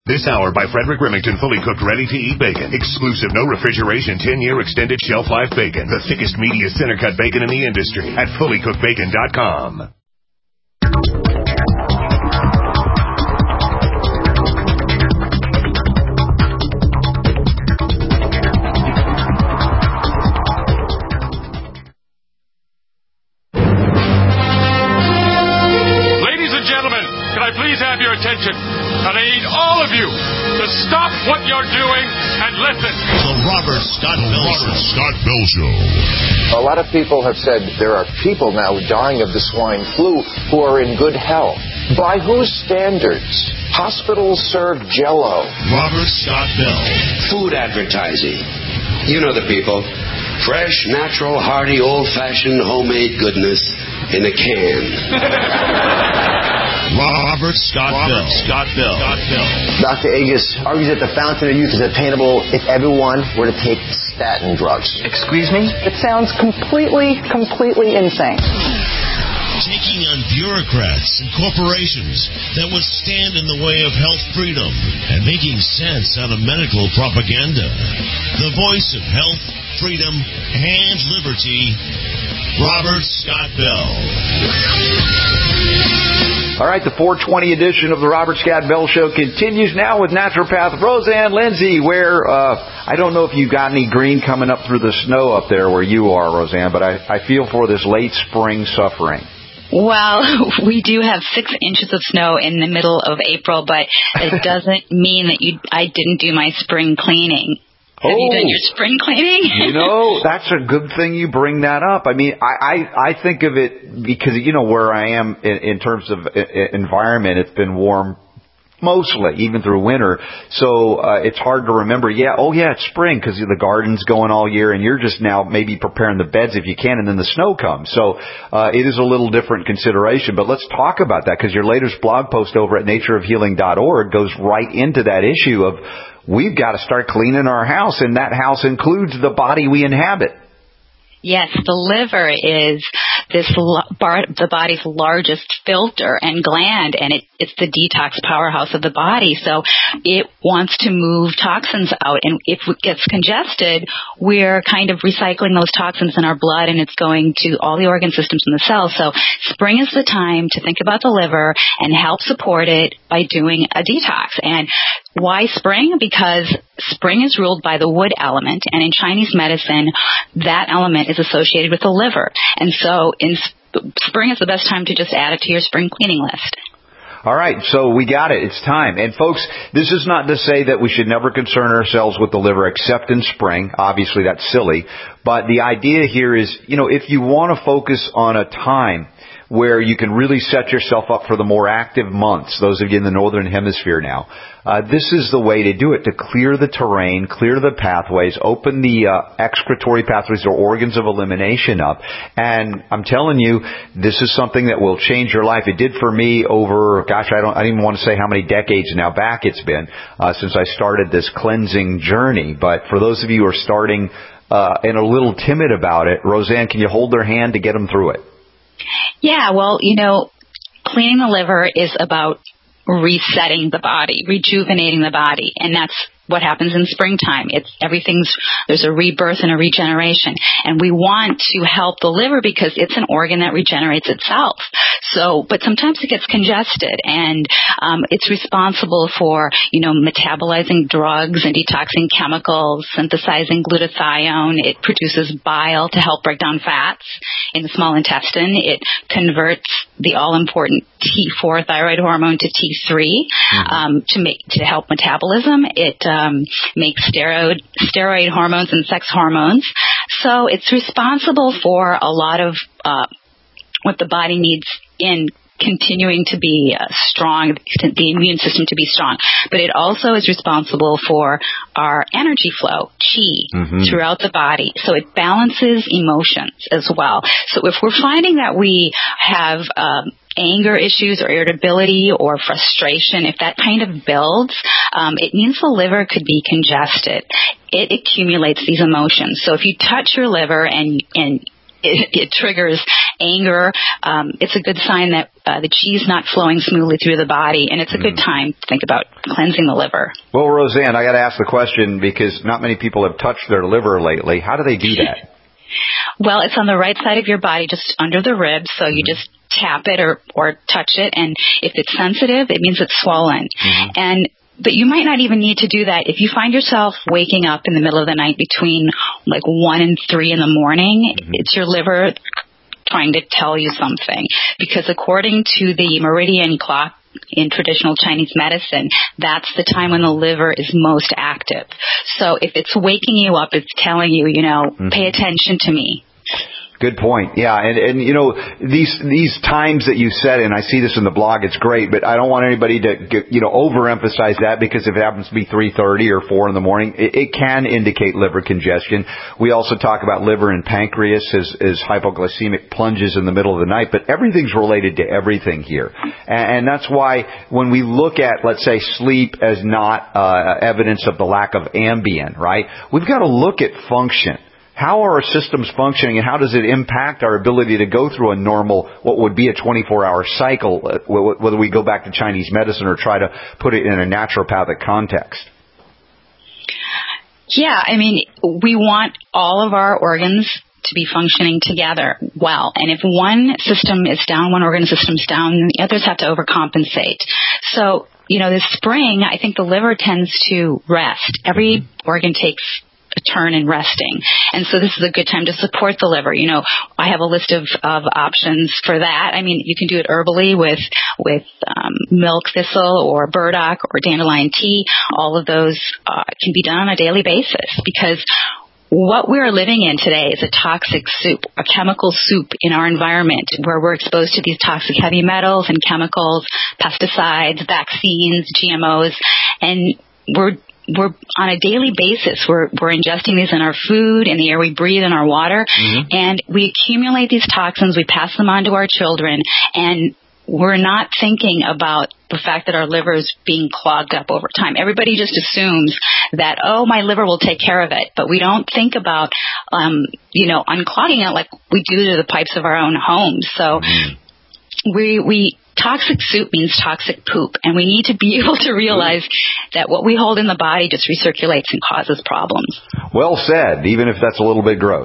This hour by Frederick Remington, fully cooked, ready-to-eat bacon. Exclusive, no refrigeration, 10-year extended shelf life bacon. The thickest, meatiest, center-cut bacon in the industry at fullycookedbacon.com. Please have your attention. And I need all of you to stop what you're doing and listen. The Robert Scott Bell Show. A lot of people have said there are people now dying of the swine flu who are in good health. By whose standards? Hospitals serve Jell-O. Robert Scott Bell. Food advertising. You know the people. Fresh, natural, hearty, old-fashioned, homemade goodness in a can. Robert Scott Bell. Dr. Agus argues that the fountain of youth is attainable if everyone were to take statin drugs. Excuse me? It sounds completely insane. Taking on bureaucrats and corporations that would stand in the way of health freedom and making sense out of medical propaganda. The voice of health, freedom, and liberty, Robert Scott Bell. All right, the 420 edition of the Robert Scott Bell Show continues now with naturopath Roseanne Lindsay, where I don't know if you've got any green coming up through the snow up there where you are, Roseanne, but I feel for this late spring suffering. Well, we do have 6 inches of snow in the middle of April, but it doesn't mean that I didn't do my spring cleaning. Have you done your spring cleaning? You know, that's a good thing you bring that up. I mean, I think of it because, you know, where I am in terms of environment, it's been warm mostly, even through winter. So it's hard to remember, it's spring because the garden's going all year and you're just now maybe preparing the beds if you can, and then the snow comes. So it is a little different consideration. But let's talk about that because your latest blog post over at natureofhealing.org goes right into that issue of we've got to start cleaning our house, and that house includes the body we inhabit. Yes, the liver is the body's largest filter and gland, and it's the detox powerhouse of the body. So it wants to move toxins out, and if it gets congested, we're kind of recycling those toxins in our blood, and it's going to all the organ systems in the cells. So spring is the time to think about the liver and help support it by doing a detox. And why spring? Because spring is ruled by the wood element, and in Chinese medicine, that element is associated with the liver. And so in spring is the best time to just add it to your spring cleaning list. All right, so we got it. It's time. And folks, this is not to say that we should never concern ourselves with the liver except in spring. Obviously, that's silly. But the idea here is, you know, if you want to focus on a time where you can really set yourself up for the more active months, those of you in the northern hemisphere now, this is the way to do it, to clear the terrain, clear the pathways, open the excretory pathways or organs of elimination up. And I'm telling you, this is something that will change your life. It did for me over, I don't even want to say how many decades now back it's been since I started this cleansing journey. But for those of you who are starting and a little timid about it, Roseanne, can you hold their hand to get them through it? Yeah, well, you know, cleaning the liver is about resetting the body, rejuvenating the body, and that's what happens in springtime. There's a rebirth and a regeneration, and we want to help the liver because it's an organ that regenerates itself. So, but sometimes it gets congested, and it's responsible for, you know, metabolizing drugs and detoxing chemicals, synthesizing glutathione. It produces bile to help break down fats in the small intestine. It converts the all-important T4 thyroid hormone to T3 to help metabolism. It makes steroid hormones and sex hormones. So it's responsible for a lot of what the body needs in continuing to be strong, the immune system to be strong. But it also is responsible for our energy flow, qi, throughout the body. So it balances emotions as well. So if we're finding that we have anger issues or irritability or frustration, if that kind of builds, it means the liver could be congested. It accumulates these emotions. So if you touch your liver and it triggers anger. It's a good sign that the chi's not flowing smoothly through the body, and it's a good time to think about cleansing the liver. Well, Roseanne, I got to ask the question because not many people have touched their liver lately. How do they do that? Well, it's on the right side of your body, just under the ribs, so you just tap it or touch it, and if it's sensitive, it means it's swollen. But you might not even need to do that. If you find yourself waking up in the middle of the night between like 1 and 3 in the morning, it's your liver trying to tell you something. Because according to the meridian clock in traditional Chinese medicine, that's the time when the liver is most active. So if it's waking you up, it's telling you, pay attention to me. Good point. Yeah, and these times that you said, and I see this in the blog, it's great, but I don't want anybody to overemphasize that, because if it happens to be 3:30 or 4 in the morning, it can indicate liver congestion. We also talk about liver and pancreas as hypoglycemic plunges in the middle of the night, but everything's related to everything here. And that's why when we look at, let's say, sleep as not evidence of the lack of Ambien, right? We've got to look at function. How are our systems functioning, and how does it impact our ability to go through a normal, what would be a 24-hour cycle, whether we go back to Chinese medicine or try to put it in a naturopathic context? Yeah, we want all of our organs to be functioning together well. And if one system is down, one organ system is down, the others have to overcompensate. So, this spring, I think the liver tends to rest. Every organ takes a turn in resting. And so this is a good time to support the liver. I have a list of options for that. You can do it herbally with milk thistle or burdock or dandelion tea. All of those can be done on a daily basis, because what we're living in today is a toxic soup, a chemical soup in our environment, where we're exposed to these toxic heavy metals and chemicals, pesticides, vaccines, GMOs, and we're on a daily basis, we're ingesting these in our food, in the air we breathe, in our water, and we accumulate these toxins, we pass them on to our children, and we're not thinking about the fact that our liver is being clogged up over time. Everybody just assumes that, my liver will take care of it, but we don't think about, unclogging it like we do to the pipes of our own homes. So toxic soup means toxic poop, and we need to be able to realize that what we hold in the body just recirculates and causes problems. Well said, even if that's a little bit gross.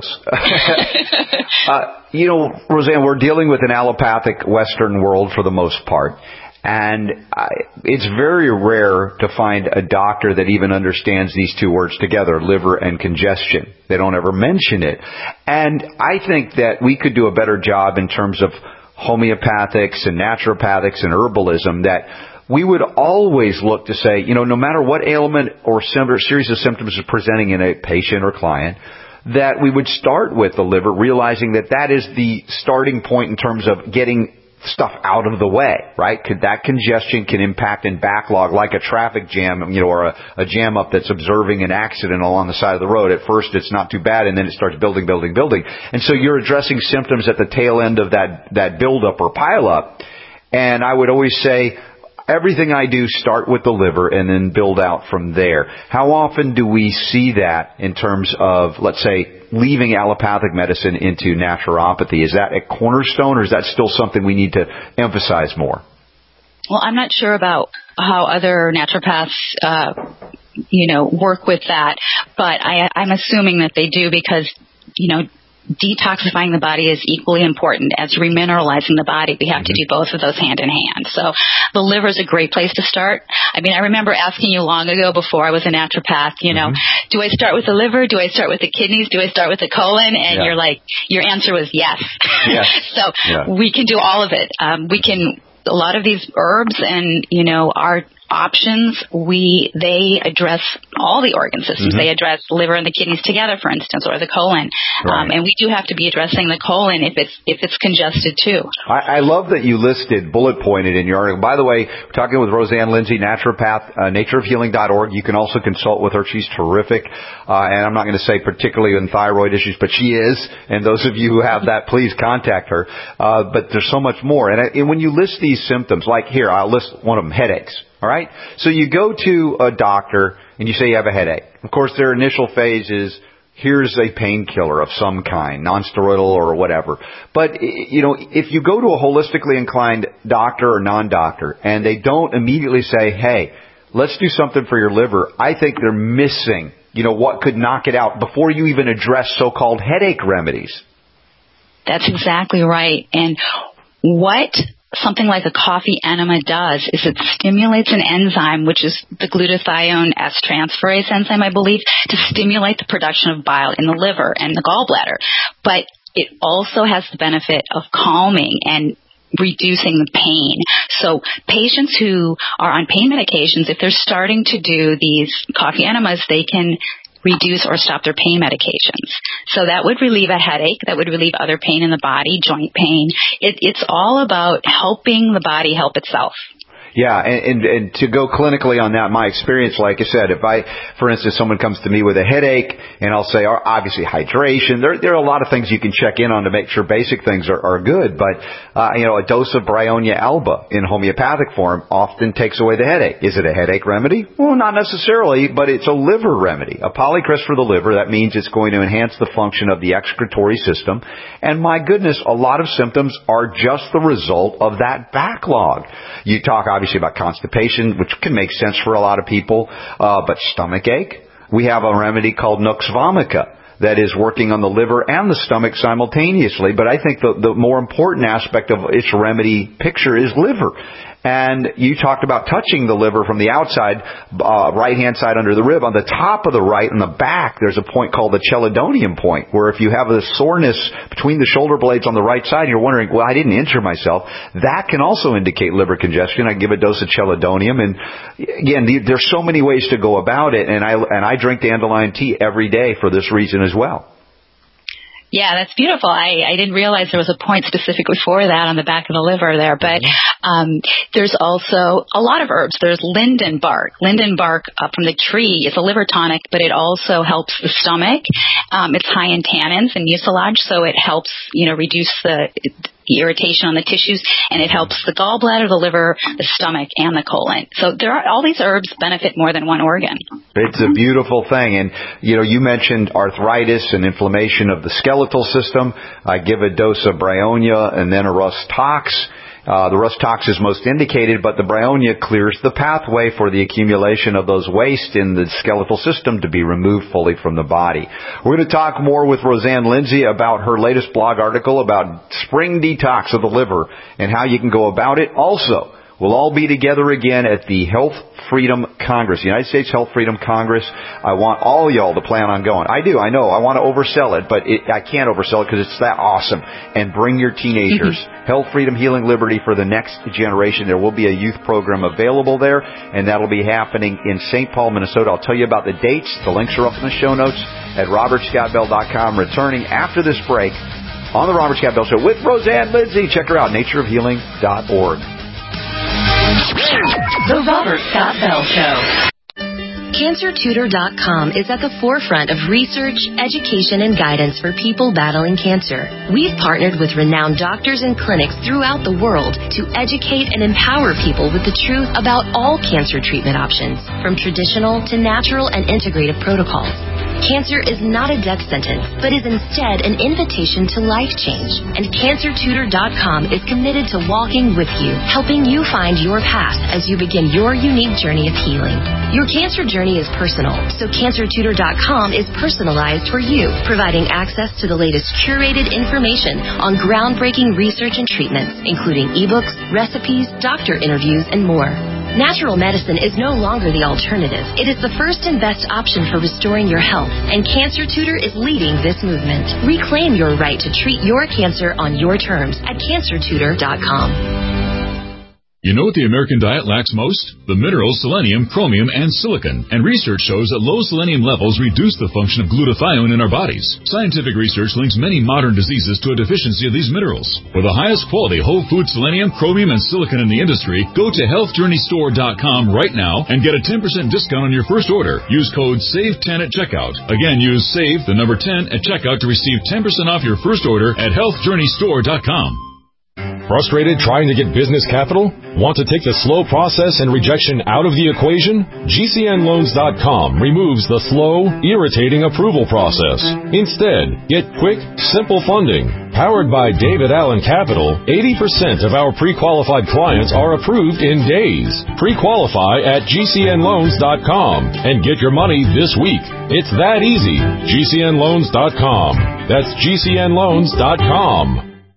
Roseanne, we're dealing with an allopathic Western world for the most part, and it's very rare to find a doctor that even understands these two words together, liver and congestion. They don't ever mention it. And I think that we could do a better job in terms of homeopathics and naturopathics and herbalism, that we would always look to say, no matter what ailment or series of symptoms is presenting in a patient or client, that we would start with the liver, realizing that is the starting point in terms of getting stuff out of the way, right? That congestion can impact and backlog like a traffic jam, or a jam up that's observing an accident along the side of the road. At first it's not too bad, and then it starts building. And so you're addressing symptoms at the tail end of that build-up or pile-up. And I would always say, everything I do start with the liver and then build out from there. How often do we see that in terms of, let's say, leaving allopathic medicine into naturopathy? Is that a cornerstone, or is that still something we need to emphasize more? Well, I'm not sure about how other naturopaths, work with that, but I'm assuming that they do, because, detoxifying the body is equally important as remineralizing the body. We have to do both of those hand in hand. So the liver is a great place to start. I remember asking you long ago, before I was a naturopath, do I start with the liver? Do I start with the kidneys? Do I start with the colon? And you're like, your answer was yes. So we can do all of it. A lot of these herbs and, our options, they address all the organ systems. They address the liver and the kidneys together, for instance, or the colon. Right. And we do have to be addressing the colon if it's congested too. I love that you bullet pointed in your article. By the way, we're talking with Roseanne Lindsay, naturopath, natureofhealing.org. You can also consult with her. She's terrific. And I'm not going to say particularly in thyroid issues, but she is. And those of you who have that, please contact her. But there's so much more. And when you list these symptoms, like here, I'll list one of them, headaches. All right? So you go to a doctor and you say you have a headache. Of course, their initial phase is here's a painkiller of some kind, non-steroidal or whatever. But, if you go to a holistically inclined doctor or non-doctor and they don't immediately say, hey, let's do something for your liver, I think they're missing, what could knock it out before you even address so-called headache remedies. That's exactly right. And what something like a coffee enema does is it stimulates an enzyme, which is the glutathione S-transferase enzyme, I believe, to stimulate the production of bile in the liver and the gallbladder. But it also has the benefit of calming and reducing the pain. So patients who are on pain medications, if they're starting to do these coffee enemas, they can reduce or stop their pain medications. So that would relieve a headache, that would relieve other pain in the body, joint pain. It's all about helping the body help itself. Yeah, and to go clinically on that, my experience, like I said, if for instance, someone comes to me with a headache, and I'll say, obviously hydration, there are a lot of things you can check in on to make sure basic things are good, but, a dose of Bryonia alba in homeopathic form often takes away the headache. Is it a headache remedy? Well, not necessarily, but it's a liver remedy. A Polycrest for the liver, that means it's going to enhance the function of the excretory system, and my goodness, a lot of symptoms are just the result of that backlog. You talk, obviously, about constipation, which can make sense for a lot of people, but stomach ache, we have a remedy called Nux vomica that is working on the liver and the stomach simultaneously. But I think the more important aspect of its remedy picture is liver. And you talked about touching the liver from the outside, right-hand side under the rib. On the top of the right and the back, there's a point called the chelidonium point, where if you have a soreness between the shoulder blades on the right side, and you're wondering, well, I didn't injure myself, that can also indicate liver congestion. I give a dose of chelidonium. And again, there's so many ways to go about it, and I drink dandelion tea every day for this reason as well. Yeah, that's beautiful. I didn't realize there was a point specifically for that on the back of the liver there. But there's also a lot of herbs. There's linden bark. Linden bark from the tree is a liver tonic, but it also helps the stomach. It's high in tannins and mucilage, so it helps, reduce the irritation on the tissues, and it helps the gallbladder, the liver, the stomach, and the colon. So all these herbs benefit more than one organ. It's a beautiful thing. And, you mentioned arthritis and inflammation of the skeletal system. I give a dose of Bryonia and then a Rus Tox. The Rus Tox is most indicated, but the Bryonia clears the pathway for the accumulation of those waste in the skeletal system to be removed fully from the body. We're going to talk more with Roseanne Lindsay about her latest blog article about spring detox of the liver and how you can go about it. Also, we'll all be together again at the Health Freedom Congress, the United States Health Freedom Congress. I want all y'all to plan on going. I do, I know. I want to oversell it, but I can't oversell it because it's that awesome. And bring your teenagers. Health, Freedom, Healing, Liberty for the next generation. There will be a youth program available there, and that'll be happening in St. Paul, Minnesota. I'll tell you about the dates. The links are up in the show notes at robertscottbell.com. Returning after this break on the Robert Scott Bell Show with Roseanne Lindsay. Check her out, natureofhealing.org. The Robert Scott Bell Show. CancerTutor.com is at the forefront of research, education, and guidance for people battling cancer. We've partnered with renowned doctors and clinics throughout the world to educate and empower people with the truth about all cancer treatment options, from traditional to natural and integrative protocols. Cancer is not a death sentence, but is instead an invitation to life change. And CancerTutor.com is committed to walking with you, helping you find your path as you begin your unique journey of healing. Your cancer journey is personal, so CancerTutor.com is personalized for you, providing access to the latest curated information on groundbreaking research and treatments, including ebooks, recipes, doctor interviews, and more. Natural medicine is no longer the alternative. It is the first and best option for restoring your health, and Cancer Tutor is leading this movement. Reclaim your right to treat your cancer on your terms at CancerTutor.com. You know what the American diet lacks most? The minerals selenium, chromium, and silicon. And research shows that low selenium levels reduce the function of glutathione in our bodies. Scientific research links many modern diseases to a deficiency of these minerals. For the highest quality whole food selenium, chromium, and silicon in the industry, go to healthjourneystore.com right now and get a 10% discount on your first order. Use code SAVE10 at checkout. Again, use SAVE, the number 10, at checkout to receive 10% off your first order at healthjourneystore.com. Frustrated trying to get business capital? Want to take the slow process and rejection out of the equation? GCNloans.com removes the slow, irritating approval process. Instead, get quick, simple funding. Powered by David Allen Capital, 80% of our pre-qualified clients are approved in days. Pre-qualify at GCNloans.com and get your money this week. It's that easy. GCNloans.com. That's GCNloans.com.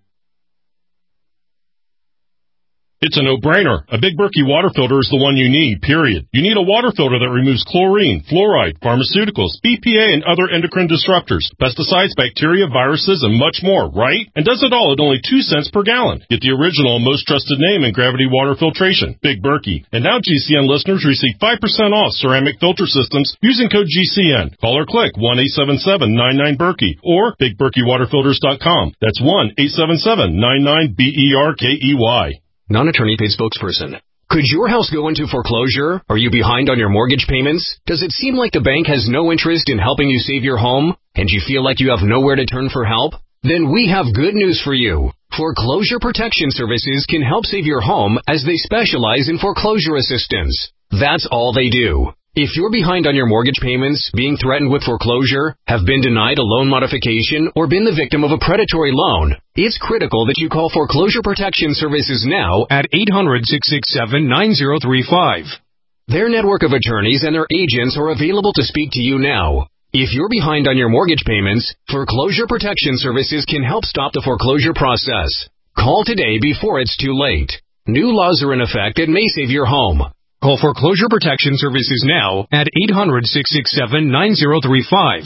It's a no-brainer. A Big Berkey water filter is the one you need, period. You need a water filter that removes chlorine, fluoride, pharmaceuticals, BPA, and other endocrine disruptors, pesticides, bacteria, viruses, and much more, right? And does it all at only 2 cents per gallon. Get the original and most trusted name in gravity water filtration, Big Berkey. And now GCN listeners receive 5% off ceramic filter systems using code GCN. Call or click 1-877-99-BERKEY or BigBerkeyWaterFilters.com. That's 1-877-99-BERKEY. Non-attorney paid spokesperson. Could your house go into foreclosure? Are you behind on your mortgage payments? Does it seem like the bank has no interest in helping you save your home? And you feel like you have nowhere to turn for help? Then we have good news for you. Foreclosure Protection Services can help save your home as they specialize in foreclosure assistance. That's all they do. If you're behind on your mortgage payments, being threatened with foreclosure, have been denied a loan modification, or been the victim of a predatory loan, it's critical that you call Foreclosure Protection Services now at 800-667-9035. Their network of attorneys and their agents are available to speak to you now. If you're behind on your mortgage payments, Foreclosure Protection Services can help stop the foreclosure process. Call today before it's too late. New laws are in effect that may save your home. Call Foreclosure Protection Services now at 800-667-9035.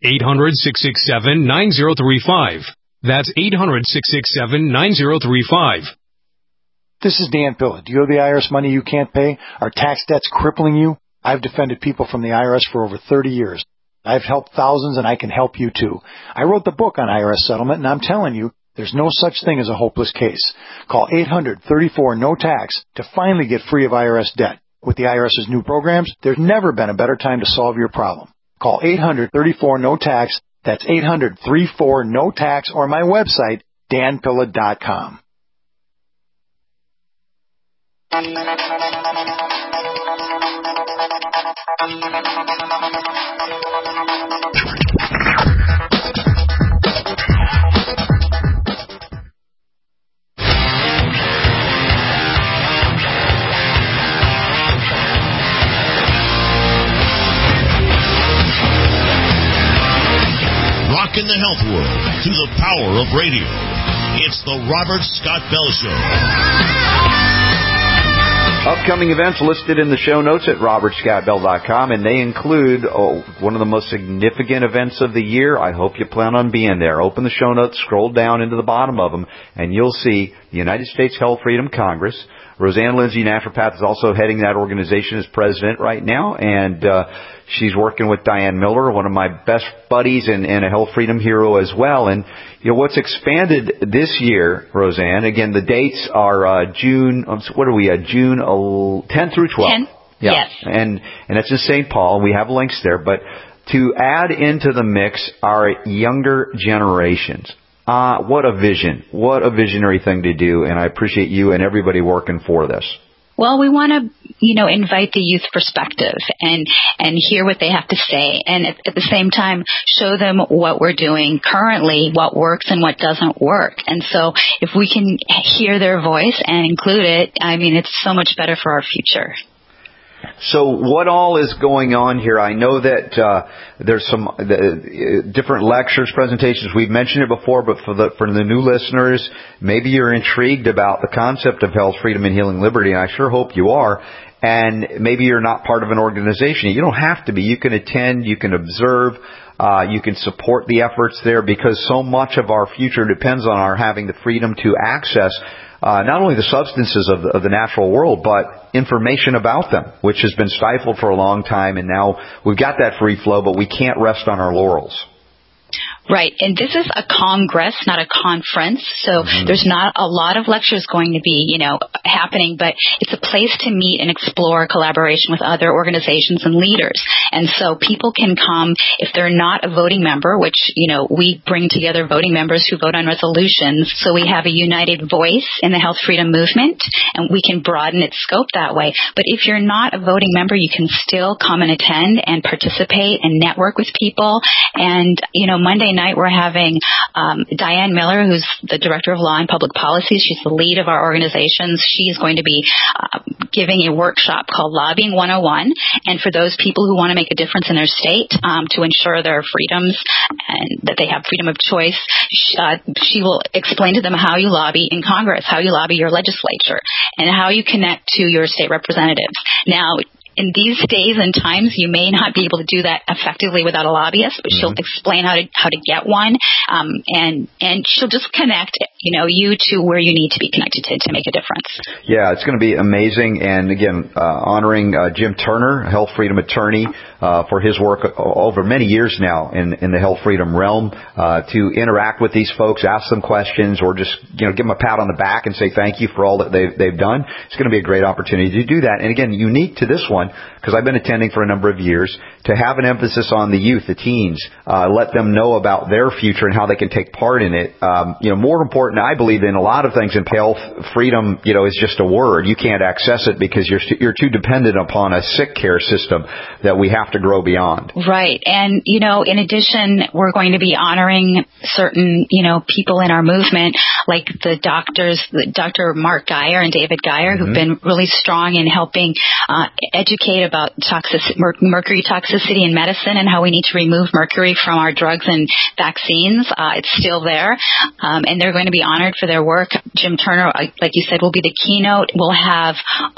800-667-9035. That's 800-667-9035. This is Dan Pilla. Do you owe the IRS money you can't pay? Are tax debts crippling you? I've defended people from the IRS for over 30 years. I've helped thousands, and I can help you too. I wrote the book on IRS settlement, and I'm telling you, there's no such thing as a hopeless case. Call 800-34-NO-TAX to finally get free of IRS debt. With the IRS's new programs, there's never been a better time to solve your problem. Call 800-34-NO-TAX. That's 800-34-NO-TAX, or my website, danpilla.com. Rockin' the health world through the power of radio. It's the Robert Scott Bell Show. Upcoming events listed in the show notes at robertscottbell.com, and they include one of the most significant events of the year. I hope you plan on being there. Open the show notes, scroll down into the bottom of them, and you'll see the United States Health Freedom Congress. Roseanne Lindsay, naturopath, is also heading that organization as president right now, and she's working with Diane Miller, one of my best buddies and a health freedom hero as well. And you know what's expanded this year, Roseanne? Again, the dates are June 10 through 12. 10? Yeah. Yes. And that's in St. Paul. We have links there, but to add into the mix are younger generations. What a vision. What a visionary thing to do, and I appreciate you and everybody working for this. Well, we want to, invite the youth perspective and hear what they have to say, and at the same time show them what we're doing currently, what works and what doesn't work. And so if we can hear their voice and include it, it's so much better for our future. So what all is going on here? I know that there's some different lectures, presentations. We've mentioned it before, but for the new listeners, maybe you're intrigued about the concept of health, freedom, and healing liberty, and I sure hope you are. And maybe you're not part of an organization. You don't have to be. You can attend, you can observe, you can support the efforts there, because so much of our future depends on our having the freedom to access not only the substances of the natural world, but information about them, which has been stifled for a long time, and now we've got that free flow, but we can't rest on our laurels. Right. And this is a congress, not a conference. So there's not a lot of lectures going to be, happening, but it's a place to meet and explore collaboration with other organizations and leaders. And so people can come if they're not a voting member, which, we bring together voting members who vote on resolutions. So we have a united voice in the health freedom movement, and we can broaden its scope that way. But if you're not a voting member, you can still come and attend and participate and network with people. And, Monday night we're having Diane Miller, who's the Director of Law and Public Policy. She's the lead of our organizations. She's going to be giving a workshop called Lobbying 101. And for those people who want to make a difference in their state to ensure their freedoms and that they have freedom of choice, she will explain to them how you lobby in Congress, how you lobby your legislature, and how you connect to your state representatives. Now, in these days and times, you may not be able to do that effectively without a lobbyist, but she'll explain how to get one, and she'll just connect, you to where you need to be connected to make a difference. Yeah, it's going to be amazing. And again, honoring Jim Turner, health freedom attorney, for his work over many years now in the health freedom realm, to interact with these folks, ask them questions, or just, give them a pat on the back and say thank you for all that they've done. It's going to be a great opportunity to do that. And again, unique to this one, because I've been attending for a number of years, to have an emphasis on the youth, the teens, let them know about their future and how they can take part in it. More important, I believe, in a lot of things in health, freedom, is just a word. You can't access it because you're too dependent upon a sick care system that we have to grow beyond. Right. And, in addition, we're going to be honoring certain, people in our movement, like the doctors, Dr. Mark Geyer and David Geyer, who've been really strong in helping educate about mercury toxicity in medicine and how we need to remove mercury from our drugs and vaccines. It's still there. And they're going to be honored for their work. Jim Turner, like you said, will be the keynote. We'll have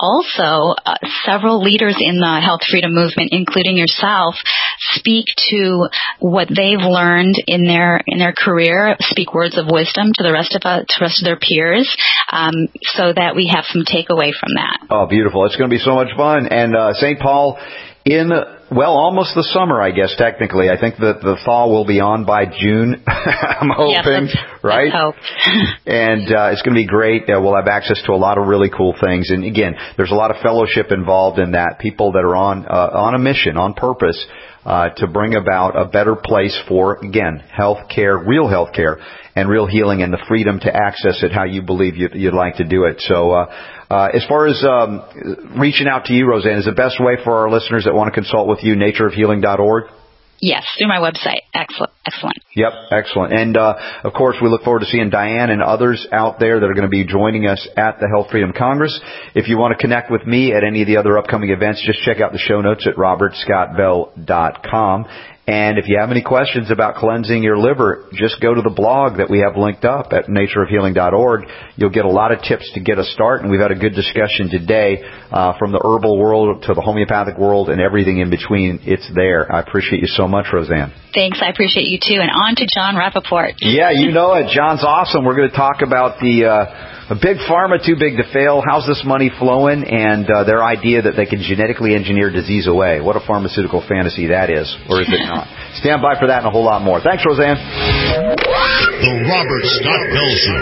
also several leaders in the health freedom movement, including yourself, speak to what they've learned in their career, speak words of wisdom to the rest of their peers, so that we have some takeaway from that. Oh, beautiful. It's going to be so much fun. And St. Paul in, almost the summer, I guess, technically. I think that the thaw will be on by June, I'm hoping, right? Let's hope. And it's going to be great. We'll have access to a lot of really cool things. And again, there's a lot of fellowship involved in that, people that are on a mission, on purpose, to bring about a better place for, again, health care, real health care, and real healing, and the freedom to access it how you believe you'd like to do it. So as far as reaching out to you, Roseanne, is the best way for our listeners that want to consult with you, natureofhealing.org? Yes, through my website. Excellent. Yep, excellent. And, of course, we look forward to seeing Diane and others out there that are going to be joining us at the Health Freedom Congress. If you want to connect with me at any of the other upcoming events, just check out the show notes at robertscottbell.com. And if you have any questions about cleansing your liver, just go to the blog that we have linked up at natureofhealing.org. You'll get a lot of tips to get a start, and we've had a good discussion today from the herbal world to the homeopathic world and everything in between. It's there. I appreciate you so much, Roseanne. Thanks. I appreciate you, too. And on to John Rappaport. Yeah, you know it. John's awesome. We're going to talk about the big pharma, too big to fail. How's this money flowing? And their idea that they can genetically engineer disease away. What a pharmaceutical fantasy that is, or is it not? Stand by for that and a whole lot more. Thanks, Roseanne. The Robert Scott Bell Show.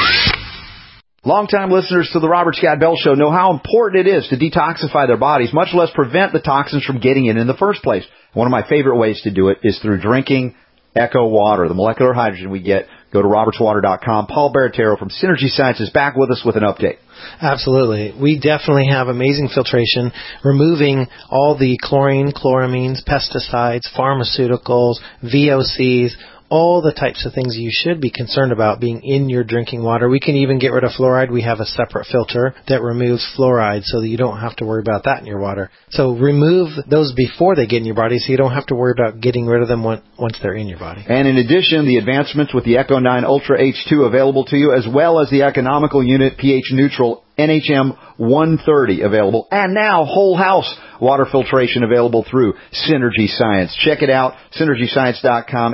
Longtime listeners to the Robert Scott Bell Show know how important it is to detoxify their bodies, much less prevent the toxins from getting in the first place. One of my favorite ways to do it is through drinking Echo Water, the molecular hydrogen we get. Go to robertswater.com. Paul Baratero from Synergy Science is back with us with an update. Absolutely. We definitely have amazing filtration, removing all the chlorine, chloramines, pesticides, pharmaceuticals, VOCs, all the types of things you should be concerned about being in your drinking water. We can even get rid of fluoride. We have a separate filter that removes fluoride so that you don't have to worry about that in your water. So remove those before they get in your body so you don't have to worry about getting rid of them once they're in your body. And in addition, the advancements with the Echo 9 Ultra H2 available to you, as well as the economical unit pH neutral NHM 130 available, and now whole house water filtration available through Synergy Science. Check it out, synergyscience.com,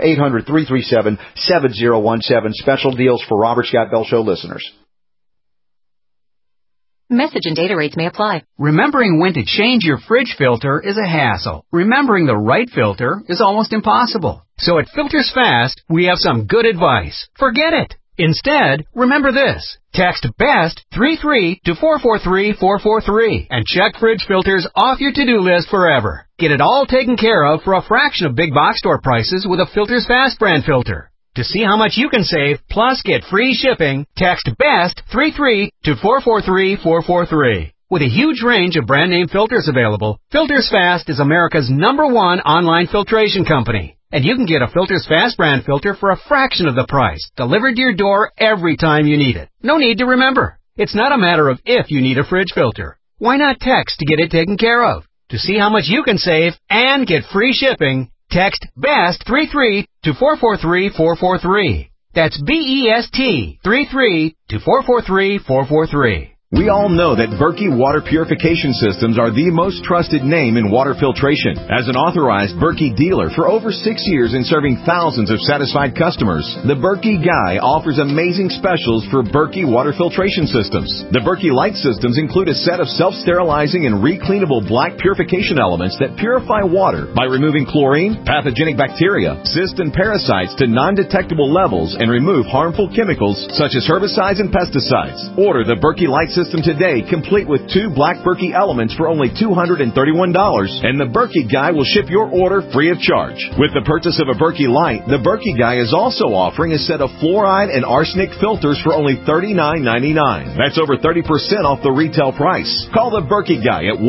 800-337-7017. Special deals for Robert Scott Bell Show listeners. Message and data rates may apply. Remembering when to change your fridge filter is a hassle. Remembering the right filter is almost impossible. So at Filters Fast, we have some good advice. Forget it. Instead, remember this. Text BEST 33 to 443-443 and check fridge filters off your to-do list forever. Get it all taken care of for a fraction of big box store prices with a Filters Fast brand filter. To see how much you can save, plus get free shipping, text BEST 33 to 443-443. With a huge range of brand name filters available, Filters Fast is America's #1 online filtration company. And you can get a Filters Fast brand filter for a fraction of the price, delivered to your door every time you need it. No need to remember. It's not a matter of if you need a fridge filter. Why not text to get it taken care of? To see how much you can save and get free shipping, text BEST 33 to 443-443. That's BEST 33 to 443-443. We all know that Berkey Water Purification Systems are the most trusted name in water filtration. As an authorized Berkey dealer for over 6 years and serving thousands of satisfied customers, the Berkey Guy offers amazing specials for Berkey Water Filtration Systems. The Berkey Light Systems include a set of self-sterilizing and recleanable black purification elements that purify water by removing chlorine, pathogenic bacteria, cysts, and parasites to non-detectable levels and remove harmful chemicals such as herbicides and pesticides. Order the Berkey Light System today, complete with 2 black Berkey elements for only $231, and the Berkey Guy will ship your order free of charge. With the purchase of a Berkey Light, the Berkey Guy is also offering a set of fluoride and arsenic filters for only $39.99. That's over 30% off the retail price. Call the Berkey Guy at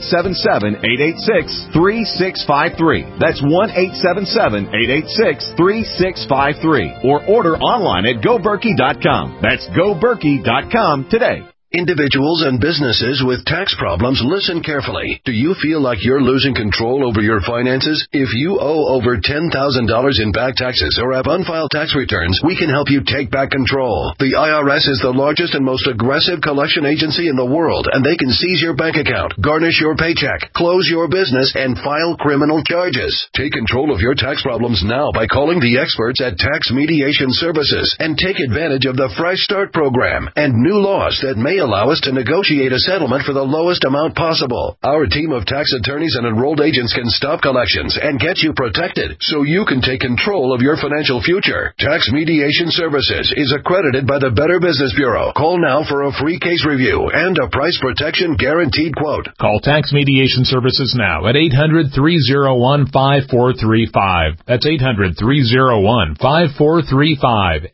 1-877-886-3653. That's 1-877-886-3653. Or order online at GoBerkey.com. That's GoBerkey.com today. Individuals and businesses with tax problems, listen carefully. Do you feel like you're losing control over your finances? If you owe over $10,000 in back taxes or have unfiled tax returns, we can help you take back control. The IRS is the largest and most aggressive collection agency in the world, and they can seize your bank account, garnish your paycheck, close your business, and file criminal charges. Take control of your tax problems now by calling the experts at Tax Mediation Services and take advantage of the Fresh Start program and new laws that may allow us to negotiate a settlement for the lowest amount possible. Our team of tax attorneys and enrolled agents can stop collections and get you protected so you can take control of your financial future. Tax Mediation Services is accredited by the Better Business Bureau. Call now for a free case review and a price protection guaranteed quote. Call Tax Mediation Services now at 800-301-5435. That's 800-301-5435.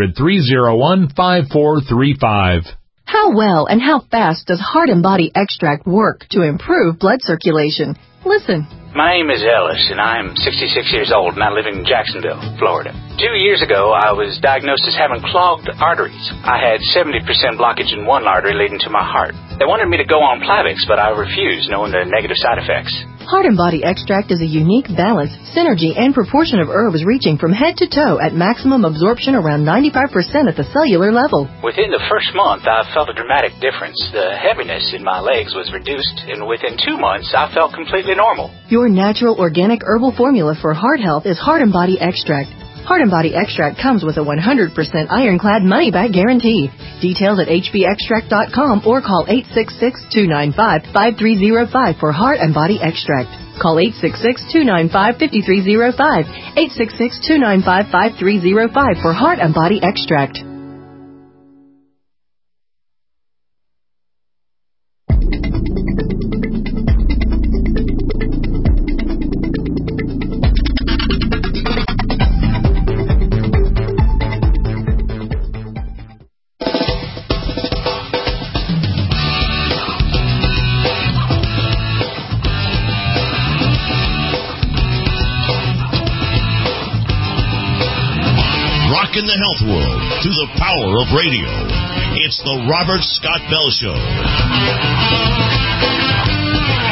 800-301-5435. How well and how fast does Heart and Body Extract work to improve blood circulation? Listen. My name is Ellis, and I'm 66 years old, and I live in Jacksonville, Florida. 2 years ago, I was diagnosed as having clogged arteries. I had 70% blockage in one artery leading to my heart. They wanted me to go on Plavix, but I refused, knowing the negative side effects. Heart and Body Extract is a unique balance, synergy, and proportion of herbs reaching from head to toe at maximum absorption around 95% at the cellular level. Within the first month, I felt a dramatic difference. The heaviness in my legs was reduced, and within 2 months, I felt completely normal. Your natural organic herbal formula for heart health is Heart and Body Extract. Heart and Body Extract comes with a 100% ironclad money-back guarantee. Details at hbextract.com or call 866-295-5305 for Heart and Body Extract. Call 866-295-5305, 866-295-5305 for Heart and Body Extract. In the health world through the power of radio. It's the Robert Scott Bell Show.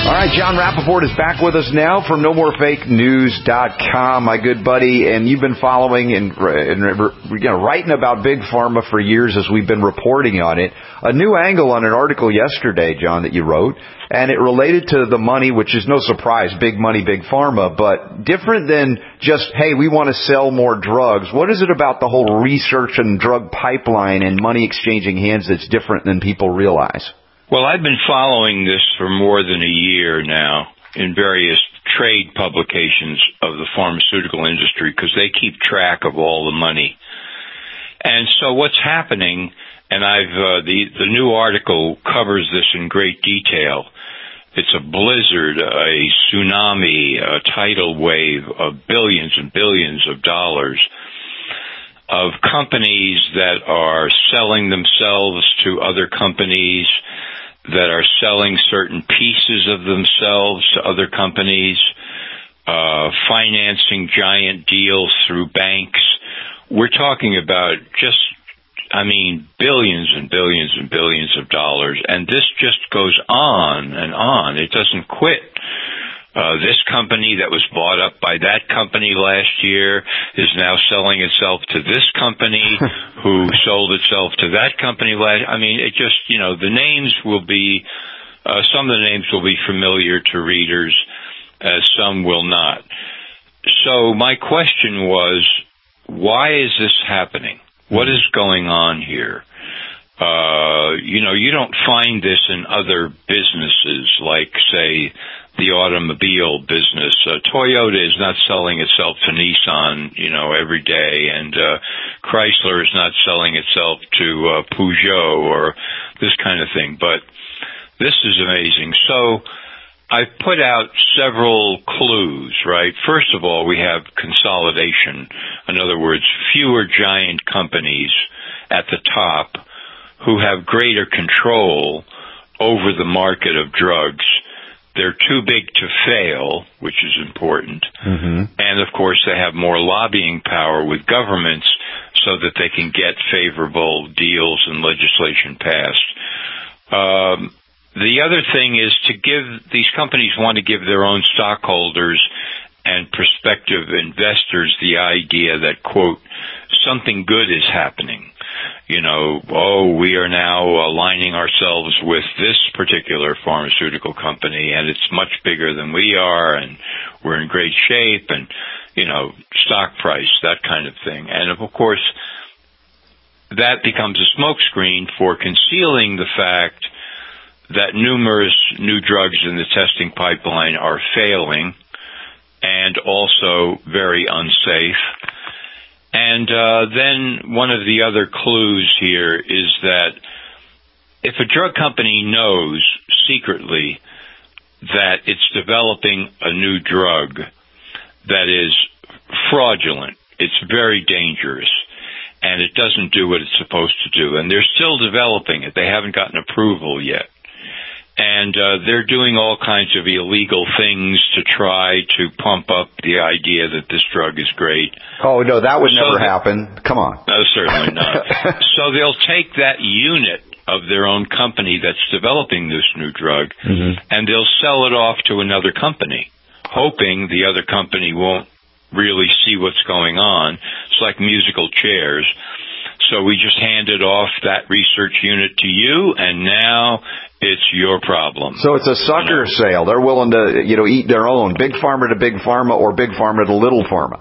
All right, John Rappaport is back with us now from NoMoreFakeNews.com, my good buddy, and you've been following and writing about Big Pharma for years as we've been reporting on it. A new angle on an article yesterday, John, that you wrote, and it related to the money, which is no surprise, big money, Big Pharma, but different than just, hey, we want to sell more drugs. What is it about the whole research and drug pipeline and money exchanging hands that's different than people realize? Well, I've been following this for more than a year now in various trade publications of the pharmaceutical industry because they keep track of all the money. And so what's happening, and the new article covers this in great detail. It's a blizzard, a tsunami, a tidal wave of billions and billions of dollars of companies that are selling themselves to other companies, that are selling certain pieces of themselves to other companies, financing giant deals through banks. We're talking about billions and billions and billions of dollars, and this just goes on and on. It doesn't quit. This company that was bought up by that company last year is now selling itself to this company who sold itself to that company the names will be, some of the names will be familiar to readers, some will not. So my question was, why is this happening? What is going on here? You don't find this in other businesses like, say, the automobile business. Toyota is not selling itself to Nissan, every day, and Chrysler is not selling itself to Peugeot or this kind of thing. But this is amazing. So I've put out several clues, right? First of all, we have consolidation. In other words, fewer giant companies at the top who have greater control over the market of drugs. They're too big to fail, which is important. Mm-hmm. And, of course, they have more lobbying power with governments so that they can get favorable deals and legislation passed. The other thing is these companies want to give their own stockholders and prospective investors the idea that, quote, something good is happening. We are now aligning ourselves with this particular pharmaceutical company, and it's much bigger than we are, and we're in great shape, and, stock price, that kind of thing. And, of course, that becomes a smokescreen for concealing the fact that numerous new drugs in the testing pipeline are failing and also very unsafe. And then one of the other clues here is that if a drug company knows secretly that it's developing a new drug that is fraudulent, it's very dangerous, and it doesn't do what it's supposed to do, and they're still developing it. They haven't gotten approval yet. And they're doing all kinds of illegal things to try to pump up the idea that this drug is great. Oh, no, that would never happen. Come on. No, certainly not. So they'll take that unit of their own company that's developing this new drug, mm-hmm. and they'll sell it off to another company, hoping the other company won't really see what's going on. It's like musical chairs. So we just handed off that research unit to you, and now it's your problem. So it's a sucker sale. They're willing to, eat their own. Big pharma to big pharma or big pharma to little pharma.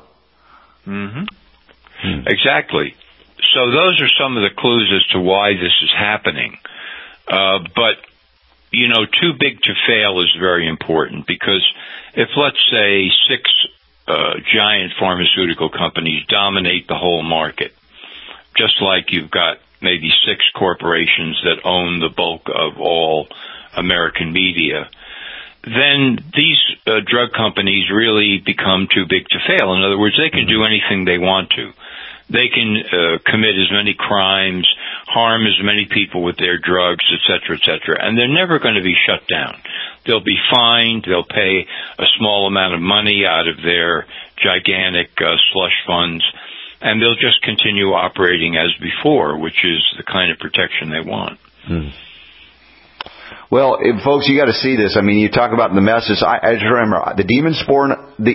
Mm-hmm. Exactly. So those are some of the clues as to why this is happening. But, too big to fail is very important because if, let's say, 6 giant pharmaceutical companies dominate the whole market, just like you've got maybe 6 corporations that own the bulk of all American media, then these drug companies really become too big to fail. In other words, they can do anything they want to. They can commit as many crimes, harm as many people with their drugs, et cetera, and they're never going to be shut down. They'll be fined. They'll pay a small amount of money out of their gigantic slush funds, and they'll just continue operating as before, which is the kind of protection they want. Well, folks, you got to see this. I mean, you talk about the messes. I just remember the demon spawn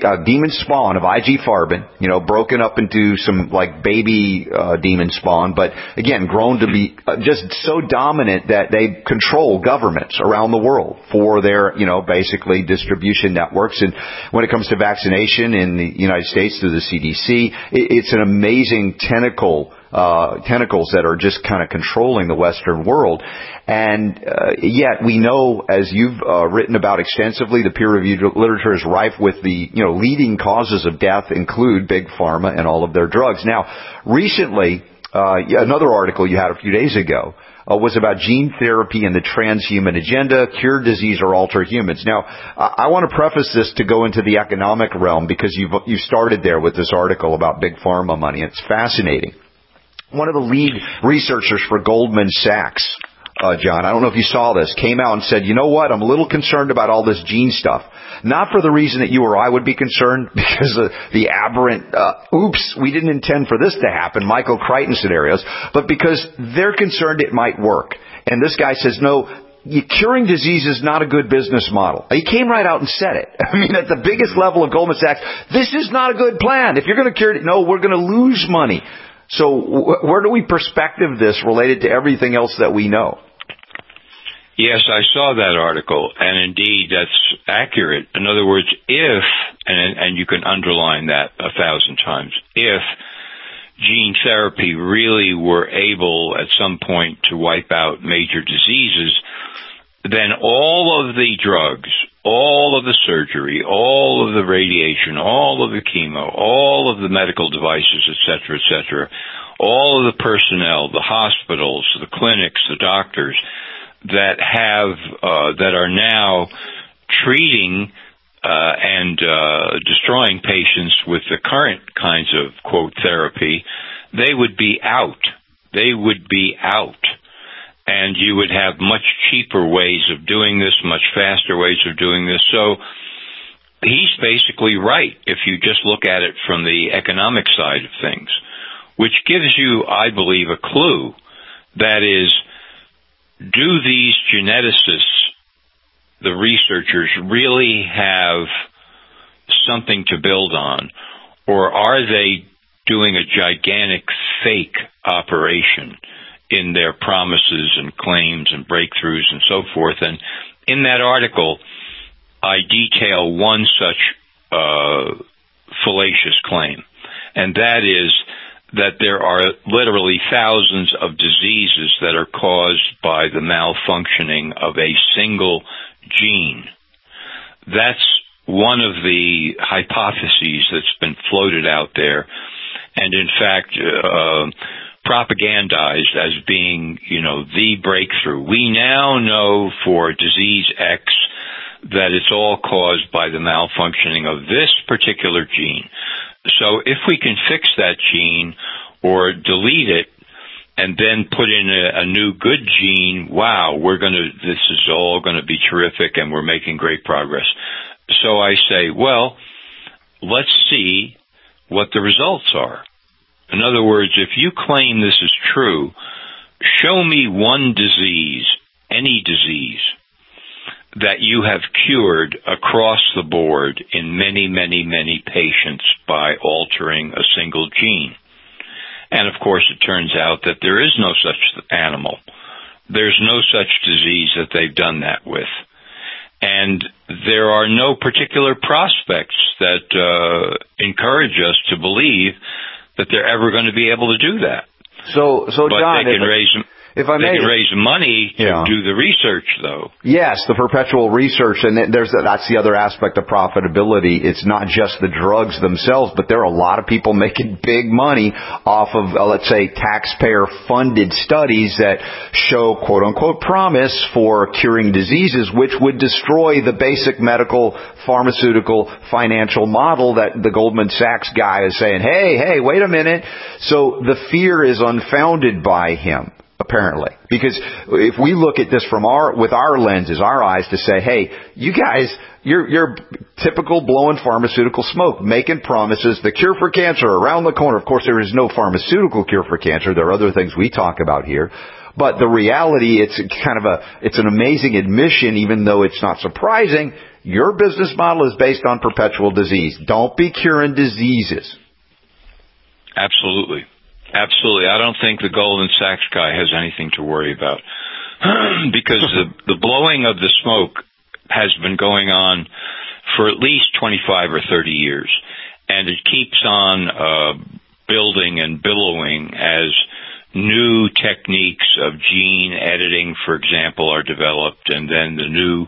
of IG Farben, broken up into some like baby demon spawn, but again, grown to be just so dominant that they control governments around the world for their, basically distribution networks. And when it comes to vaccination in the United States through the CDC, it's an amazing tentacles that are just kind of controlling the Western world. And yet we know, as you've written about extensively, the peer-reviewed literature is rife with the leading causes of death include big pharma and all of their drugs. Now, recently, another article you had a few days ago was about gene therapy and the transhuman agenda, cure disease or alter humans. Now, I want to preface this to go into the economic realm because you started there with this article about big pharma money. It's fascinating. One of the lead researchers for Goldman Sachs, John, I don't know if you saw this, came out and said, you know what, I'm a little concerned about all this gene stuff. Not for the reason that you or I would be concerned, because of the aberrant, oops, we didn't intend for this to happen, Michael Crichton scenarios, but because they're concerned it might work. And this guy says, no, curing disease is not a good business model. He came right out and said it. I mean, at the biggest level of Goldman Sachs, this is not a good plan. If you're going to cure it, no, we're going to lose money. So where do we perspective this related to everything else that we know? Yes, I saw that article, and indeed that's accurate. In other words, if, and you can underline that 1,000 times, if gene therapy really were able at some point to wipe out major diseases, then all of the drugs, all of the surgery, all of the radiation, all of the chemo, all of the medical devices, et cetera, all of the personnel, the hospitals, the clinics, the doctors that are now treating and destroying patients with the current kinds of, quote, therapy, they would be out. They would be out. And you would have much cheaper ways of doing this, much faster ways of doing this. So he's basically right if you just look at it from the economic side of things, which gives you, I believe, a clue. That is, do these geneticists, the researchers, really have something to build on, or are they doing a gigantic fake operation in their promises and claims and breakthroughs and so forth? And in that article, I detail one such fallacious claim, and that is that there are literally thousands of diseases that are caused by the malfunctioning of a single gene. That's one of the hypotheses that's been floated out there, and in fact propagandized as being, the breakthrough. We now know for disease X that it's all caused by the malfunctioning of this particular gene. So if we can fix that gene or delete it and then put in a new good gene, wow, this is all going to be terrific and we're making great progress. So I say, well, let's see what the results are. In other words, if you claim this is true, show me one disease, any disease, that you have cured across the board in many, many, many patients by altering a single gene. And of course it turns out that there is no such animal. There's no such disease that they've done that with. And there are no particular prospects that encourage us to believe that they're ever going to be able to do that. So but John, they can can raise money to do the research, though. Yes, the perpetual research, and that's the other aspect of profitability. It's not just the drugs themselves, but there are a lot of people making big money off of, let's say, taxpayer-funded studies that show, quote-unquote, promise for curing diseases, which would destroy the basic medical, pharmaceutical, financial model that the Goldman Sachs guy is saying, hey, wait a minute. So the fear is unfounded by him, apparently. Because if we look at this with our lenses, our eyes, to say, hey, you guys, you're typical blowing pharmaceutical smoke, making promises, the cure for cancer around the corner. Of course, there is no pharmaceutical cure for cancer. There are other things we talk about here. But the reality, it's an amazing admission, even though it's not surprising. Your business model is based on perpetual disease. Don't be curing diseases. Absolutely. Absolutely. I don't think the Goldman Sachs guy has anything to worry about because the blowing of the smoke has been going on for at least 25 or 30 years, and it keeps on building and billowing as new techniques of gene editing, for example, are developed, and then the new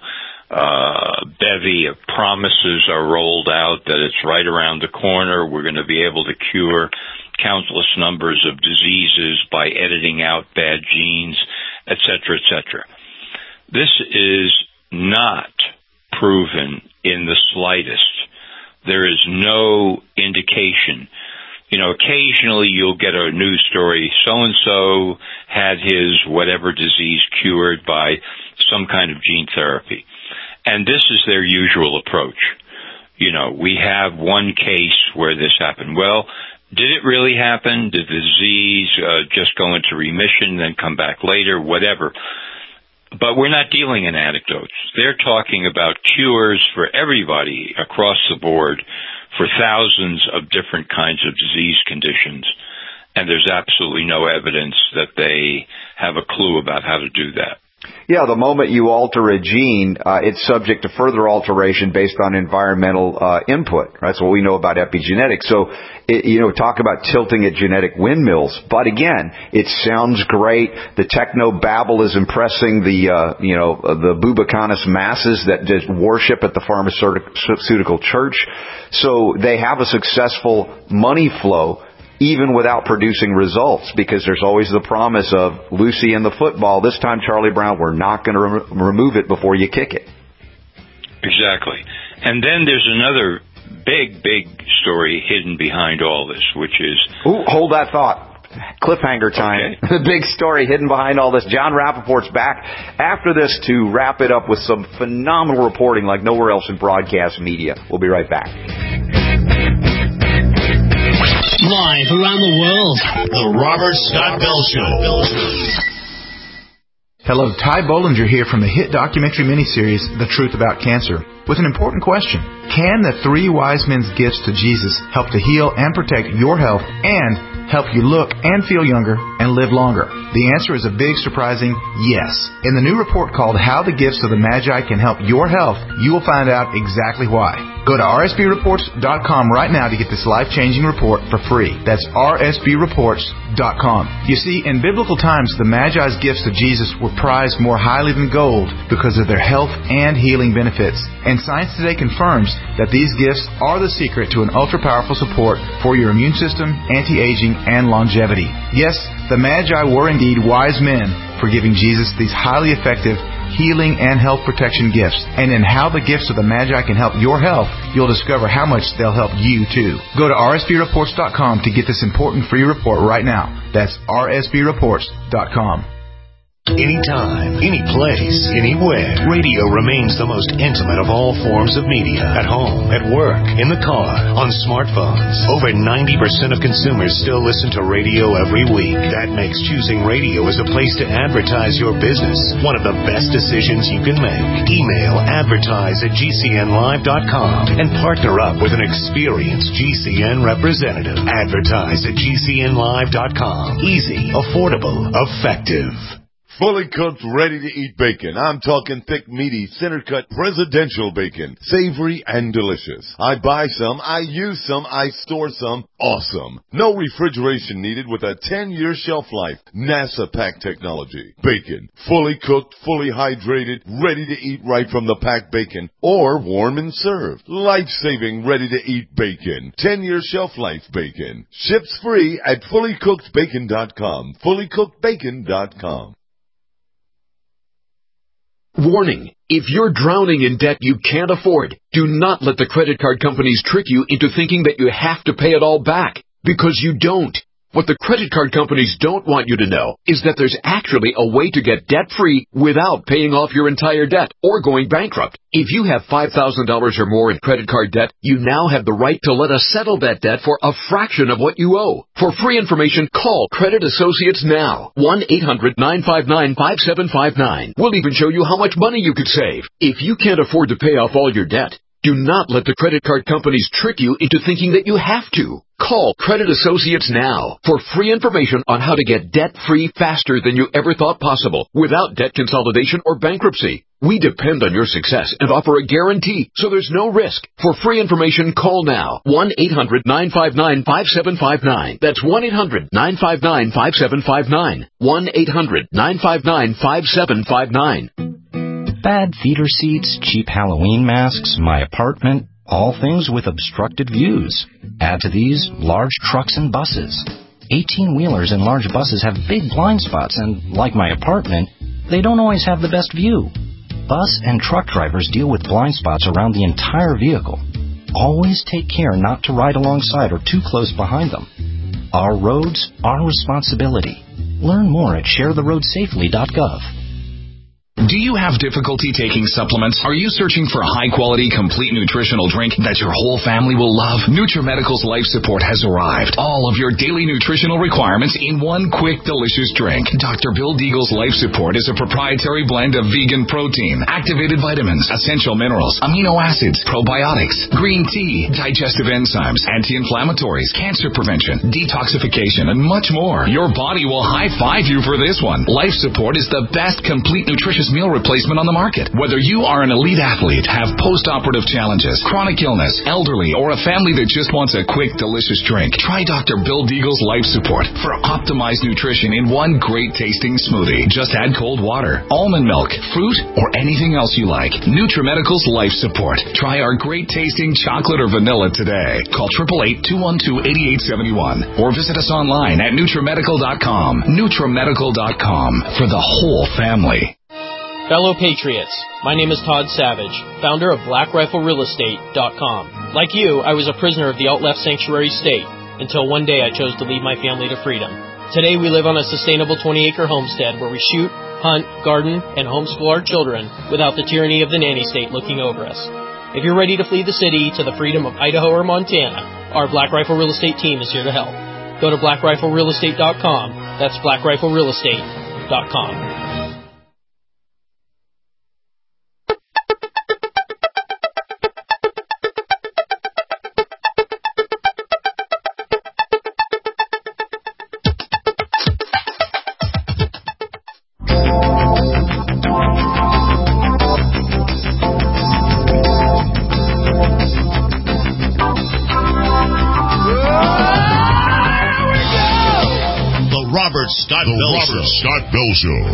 bevy of promises are rolled out that it's right around the corner. We're going to be able to cure countless numbers of diseases by editing out bad genes, et cetera, et cetera. This is not proven in the slightest. There is no indication. You know, occasionally you'll get a news story, so-and-so had his whatever disease cured by some kind of gene therapy. And this is their usual approach. You know, we have one case where this happened. Well, did it really happen? Did the disease just go into remission, then come back later, whatever? But we're not dealing in anecdotes. They're talking about cures for everybody across the board for thousands of different kinds of disease conditions. And there's absolutely no evidence that they have a clue about how to do that. Yeah, the moment you alter a gene, it's subject to further alteration based on environmental input. That's what we know about epigenetics. So, talk about tilting at genetic windmills. But again, it sounds great. The techno-babble is impressing the bubocanis masses that just worship at the pharmaceutical church. So they have a successful money flow, even without producing results, because there's always the promise of Lucy and the football. This time, Charlie Brown, we're not going to remove it before you kick it. Exactly. And then there's another big story hidden behind all this, which is... Ooh, hold that thought. Cliffhanger time. Okay. The big story hidden behind all this. John Rappaport's back after this to wrap it up with some phenomenal reporting like nowhere else in broadcast media. We'll be right back. Live around the world, The Robert Scott Bell Show. Hello, Ty Bollinger here from the hit documentary miniseries, The Truth About Cancer, with an important question. Can the 3 wise men's gifts to Jesus help to heal and protect your health and help you look and feel younger and live longer? The answer is a big, surprising yes. In the new report called How the Gifts of the Magi Can Help Your Health, you will find out exactly why. Go to rsbreports.com right now to get this life-changing report for free. That's rsbreports.com. You see, in biblical times, the Magi's gifts to Jesus were prized more highly than gold because of their health and healing benefits. And science today confirms that these gifts are the secret to an ultra-powerful support for your immune system, anti-aging, and longevity. Yes, the Magi were indeed wise men for giving Jesus these highly effective healing and health protection gifts. And in How the Gifts of the Magi Can Help Your Health, you'll discover how much they'll help you too. Go to rsbreports.com to get this important free report right now. That's rsbreports.com. Anytime, any place, anywhere. Radio remains the most intimate of all forms of media. At home, at work, in the car, on smartphones. Over 90% of consumers still listen to radio every week. That makes choosing radio as a place to advertise your business one of the best decisions you can make. Email advertise@gcnlive.com and partner up with an experienced GCN representative. Advertise at gcnlive.com. Easy, affordable, effective. Fully cooked, ready-to-eat bacon. I'm talking thick, meaty, center-cut presidential bacon. Savory and delicious. I buy some, I use some, I store some. Awesome. No refrigeration needed with a 10-year shelf life. NASA pack technology. Bacon. Fully cooked, fully hydrated, ready to eat right from the packed bacon. Or warm and served. Life-saving, ready-to-eat bacon. 10-year shelf life bacon. Ships free at fullycookedbacon.com. Fullycookedbacon.com. Warning. If you're drowning in debt you can't afford, do not let the credit card companies trick you into thinking that you have to pay it all back, because you don't. What the credit card companies don't want you to know is that there's actually a way to get debt-free without paying off your entire debt or going bankrupt. If you have $5,000 or more in credit card debt, you now have the right to let us settle that debt for a fraction of what you owe. For free information, call Credit Associates now. 1-800-959-5759. We'll even show you how much money you could save. If you can't afford to pay off all your debt, do not let the credit card companies trick you into thinking that you have to. Call Credit Associates now for free information on how to get debt-free faster than you ever thought possible without debt consolidation or bankruptcy. We depend on your success and offer a guarantee, so there's no risk. For free information, call now. 1-800-959-5759. That's 1-800-959-5759. 1-800-959-5759. Bad theater seats, cheap Halloween masks, my apartment, all things with obstructed views. Add to these large trucks and buses. 18-wheelers and large buses have big blind spots, and like my apartment, they don't always have the best view. Bus and truck drivers deal with blind spots around the entire vehicle. Always take care not to ride alongside or too close behind them. Our roads, our responsibility. Learn more at sharetheroadsafely.gov. Do you have difficulty taking supplements? Are you searching for a high-quality, complete nutritional drink that your whole family will love? NutriMedical's Life Support has arrived. All of your daily nutritional requirements in one quick, delicious drink. Dr. Bill Deagle's Life Support is a proprietary blend of vegan protein, activated vitamins, essential minerals, amino acids, probiotics, green tea, digestive enzymes, anti-inflammatories, cancer prevention, detoxification, and much more. Your body will high-five you for this one. Life Support is the best complete nutritious meal replacement on the market. Whether you are an elite athlete, have post-operative challenges, chronic illness, elderly, or a family that just wants a quick, delicious drink, try Dr. Bill Deagle's Life Support for optimized nutrition in one great-tasting smoothie. Just add cold water, almond milk, fruit, or anything else you like. NutriMedical's Life Support. Try our great-tasting chocolate or vanilla today. Call 888-212-8871 or visit us online at NutriMedical.com. NutriMedical.com for the whole family. Fellow Patriots, my name is Todd Savage, founder of BlackRifleRealEstate.com. Like you, I was a prisoner of the alt-left sanctuary state until one day I chose to lead my family to freedom. Today we live on a sustainable 20-acre homestead where we shoot, hunt, garden, and homeschool our children without the tyranny of the nanny state looking over us. If you're ready to flee the city to the freedom of Idaho or Montana, our Black Rifle Real Estate team is here to help. Go to BlackRifleRealEstate.com. That's BlackRifleRealEstate.com. Scott Bell Show.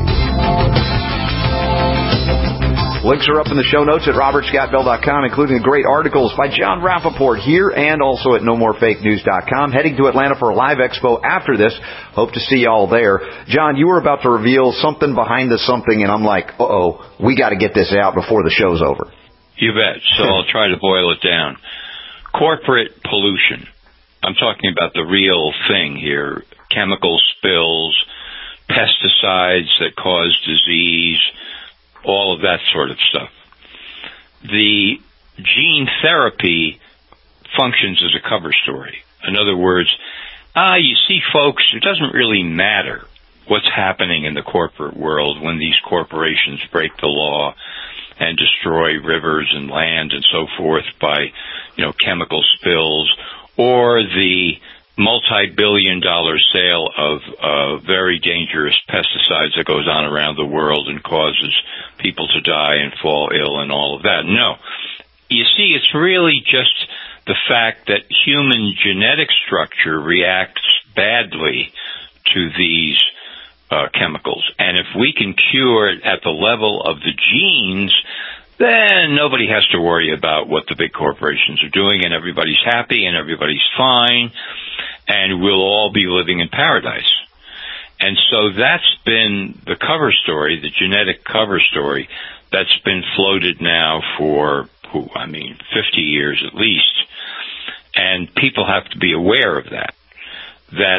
Links are up in the show notes at robertscottbell.com, including great articles by John Rappaport here and also at nomorefakenews.com. Heading to Atlanta for a live expo after this. Hope to see y'all there. John, you were about to reveal something behind the something, and I'm like, we got to get this out before the show's over. You bet. So I'll try to boil it down. Corporate pollution. I'm talking about the real thing here. Chemical spills, pesticides that cause disease, all of that sort of stuff. The gene therapy functions as a cover story. In other words, you see, folks, it doesn't really matter what's happening in the corporate world when these corporations break the law and destroy rivers and land and so forth by, chemical spills, or the multi-billion-dollar sale of very dangerous pesticides that goes on around the world and causes people to die and fall ill and all of that. No. You see, it's really just the fact that human genetic structure reacts badly to these chemicals. And if we can cure it at the level of the genes, then nobody has to worry about what the big corporations are doing, and everybody's happy and everybody's fine, and we'll all be living in paradise. And so that's been the cover story, the genetic cover story, that's been floated now for, 50 years at least. And people have to be aware of that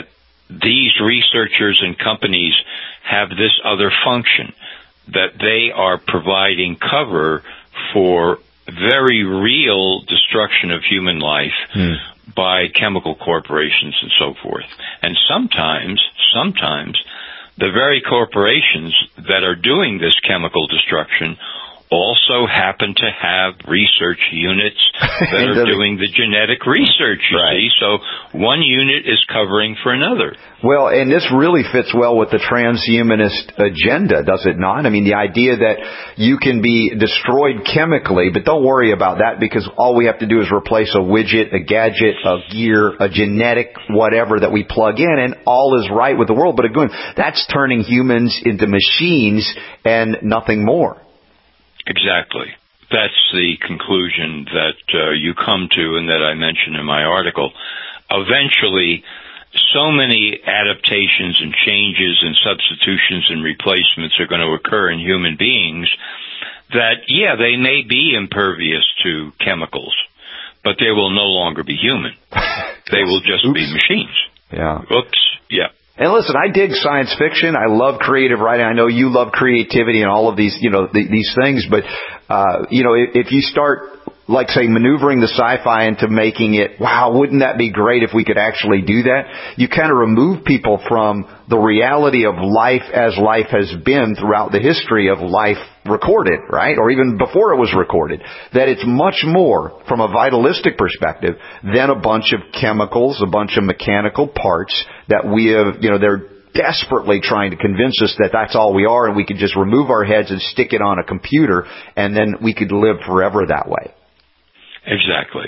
these researchers and companies have this other function, that they are providing cover for very real destruction of human life by chemical corporations and so forth. And sometimes, the very corporations that are doing this chemical destruction also happen to have research units that are doing the genetic research, you see. So one unit is covering for another. Well, and this really fits well with the transhumanist agenda, does it not? I mean, the idea that you can be destroyed chemically, but don't worry about that because all we have to do is replace a widget, a gadget, a gear, a genetic whatever that we plug in, and all is right with the world. But again, that's turning humans into machines and nothing more. Exactly. That's the conclusion that you come to and that I mentioned in my article. Eventually, so many adaptations and changes and substitutions and replacements are going to occur in human beings that, yeah, they may be impervious to chemicals, but they will no longer be human. They will just be machines. Yeah. Oops. Yeah. And listen, I dig science fiction. I love creative writing. I know you love creativity and all of these, these things. But, if you start, like, say, maneuvering the sci-fi into making it, wow, wouldn't that be great if we could actually do that? You kind of remove people from the reality of life as life has been throughout the history of life recorded, right? Or even before it was recorded. That it's much more, from a vitalistic perspective, than a bunch of chemicals, a bunch of mechanical parts that we have, they're desperately trying to convince us that that's all we are and we could just remove our heads and stick it on a computer and then we could live forever that way. Exactly.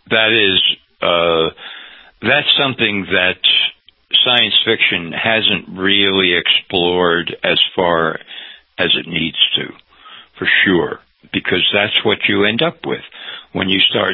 That's something that science fiction hasn't really explored as far as it needs to, for sure, because that's what you end up with when you start,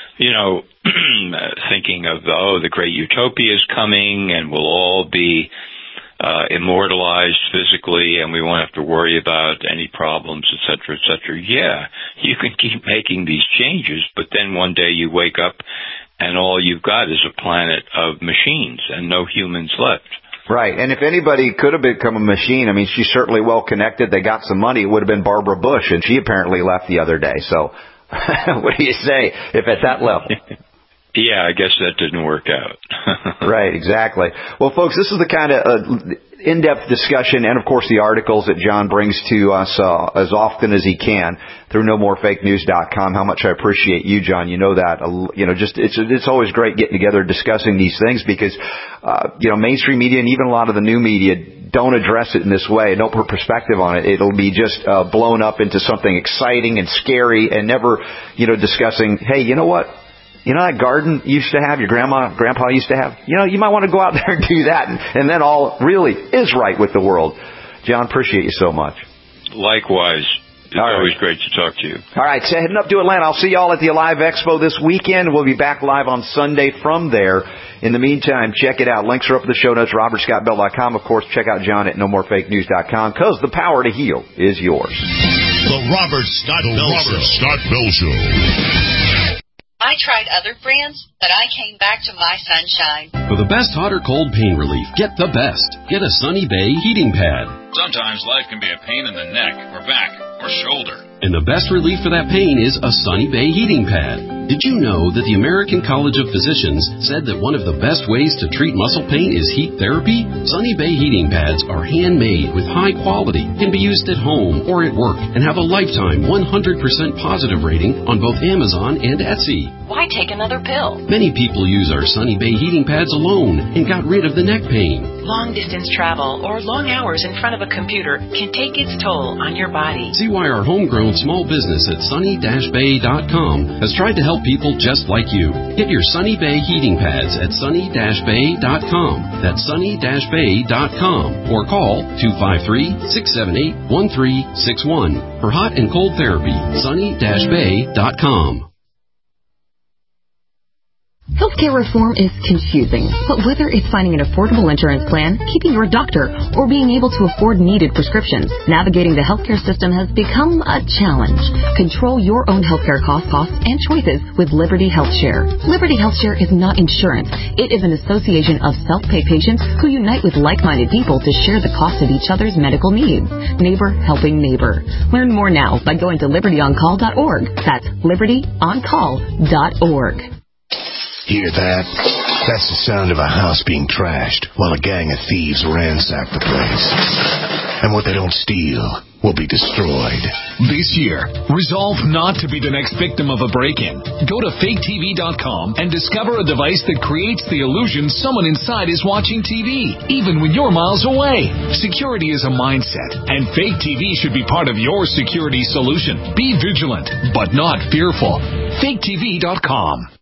thinking of, the great utopia is coming and we'll all be immortalized physically and we won't have to worry about any problems, et cetera, et cetera. Yeah, you can keep making these changes, but then one day you wake up and all you've got is a planet of machines and no humans left. Right, and if anybody could have become a machine, I mean, she's certainly well connected. They got some money. It would have been Barbara Bush, and she apparently left the other day. So what do you say if at that level? Yeah, I guess that didn't work out. Right, exactly. Well, folks, this is the kind of in-depth discussion and, of course, the articles that John brings to us as often as he can through NoMoreFakeNews.com. How much I appreciate you, John. You know that. It's always great getting together discussing these things because, mainstream media and even a lot of the new media don't address it in this way, don't put perspective on it. It'll be just blown up into something exciting and scary and never, discussing, hey, you know what? You know that garden you used to have, your grandpa used to have? You might want to go out there and do that. And then all really is right with the world. John, appreciate you so much. Likewise. It's always great to talk to you. All right, so heading up to Atlanta. I'll see you all at the Alive Expo this weekend. We'll be back live on Sunday from there. In the meantime, check it out. Links are up in the show notes, robertscottbell.com. Of course, check out John at NoMoreFakeNews.com because the power to heal is yours. The Robert Scott Bell Show. I tried other brands, but I came back to my Sunshine. For the best hot or cold pain relief, get the best. Get a Sunny Bay heating pad. Sometimes life can be a pain in the neck or back or shoulder. And the best relief for that pain is a Sunny Bay heating pad. Did you know that the American College of Physicians said that one of the best ways to treat muscle pain is heat therapy? Sunny Bay heating pads are handmade with high quality, can be used at home or at work, and have a lifetime 100% positive rating on both Amazon and Etsy. Why take another pill? Many people use our Sunny Bay heating pads alone and got rid of the neck pain. Long distance travel or long hours in front of a computer can take its toll on your body. See why our homegrown small business at sunny-bay.com has tried to help people just like you. Get your Sunny Bay heating pads at sunny-bay.com. That's sunny-bay.com or call 253-678-1361 for hot and cold therapy. sunny-bay.com. Healthcare reform is confusing, but whether it's finding an affordable insurance plan, keeping your doctor, or being able to afford needed prescriptions, navigating the healthcare system has become a challenge. Control your own healthcare costs, and choices with Liberty HealthShare. Liberty HealthShare is not insurance. It is an association of self-pay patients who unite with like-minded people to share the cost of each other's medical needs. Neighbor helping neighbor. Learn more now by going to libertyoncall.org. That's libertyoncall.org. Hear that? That's the sound of a house being trashed while a gang of thieves ransack the place. And what they don't steal will be destroyed. This year, resolve not to be the next victim of a break-in. Go to faketv.com and discover a device that creates the illusion someone inside is watching TV, even when you're miles away. Security is a mindset, and Fake TV should be part of your security solution. Be vigilant, but not fearful. faketv.com.